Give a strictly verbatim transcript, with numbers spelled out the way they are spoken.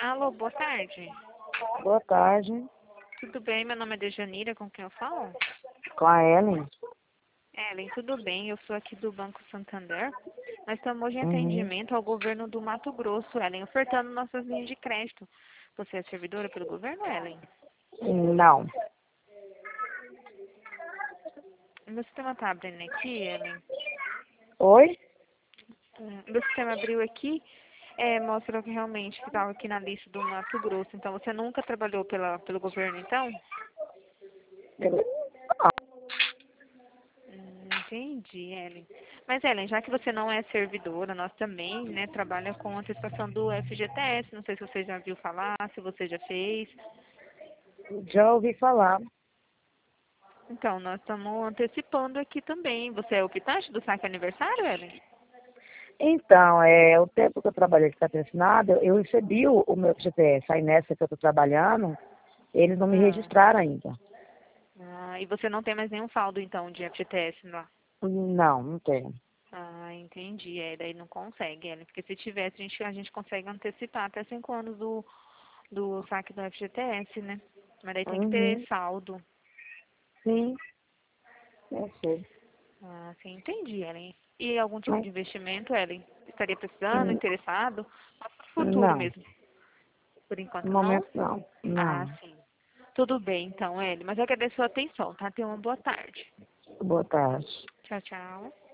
Alô, boa tarde. Boa tarde. Tudo bem? Meu nome é Dejanira, com quem eu falo? Com a Ellen. Ellen, tudo bem? Eu sou aqui do Banco Santander. Nós estamos hoje em Uhum. atendimento ao governo do Mato Grosso, Ellen, ofertando nossas linhas de crédito. Você é servidora pelo governo, Ellen? Não. Meu sistema está abrindo aqui, Ellen. Oi? Hum, Meu sistema abriu aqui, é, mostra que realmente que estava aqui na lista do Mato Grosso. Então, você nunca trabalhou pela, pelo governo, então? Hum, Entendi, Ellen. Mas, Ellen, já que você não é servidora, nós também, né, trabalha com a antecipação do F G T S. Não sei se você já viu falar, se você já fez. Já ouvi falar. Então, nós estamos antecipando aqui também. Você é o optante do saque aniversário, Ellen? Então, é, o tempo que eu trabalhei de carteira assinada, eu recebi o, o meu G P S. Aí nessa que eu estou trabalhando, eles não me Ah, registraram ainda. ah, e você não tem mais nenhum saldo, então, de F G T S lá? Não, não tenho. Ah, entendi. É, daí não consegue, Ellen. Porque se tivesse, a gente, a gente consegue antecipar até cinco anos do, do saque do F G T S, né? Mas daí tem que ter Uhum. saldo. Sim, eu sei. Ah, sim, entendi, Ellen. E algum tipo Mas, de investimento, Ellen? Estaria precisando, hum, interessado? Mas para o futuro não, mesmo. Por enquanto, no não? momento não. Ah, Não. sim. Tudo bem, então, Ellen. Mas eu agradeço a sua atenção, tá? Tenha uma boa tarde. Boa tarde. Tchau, tchau.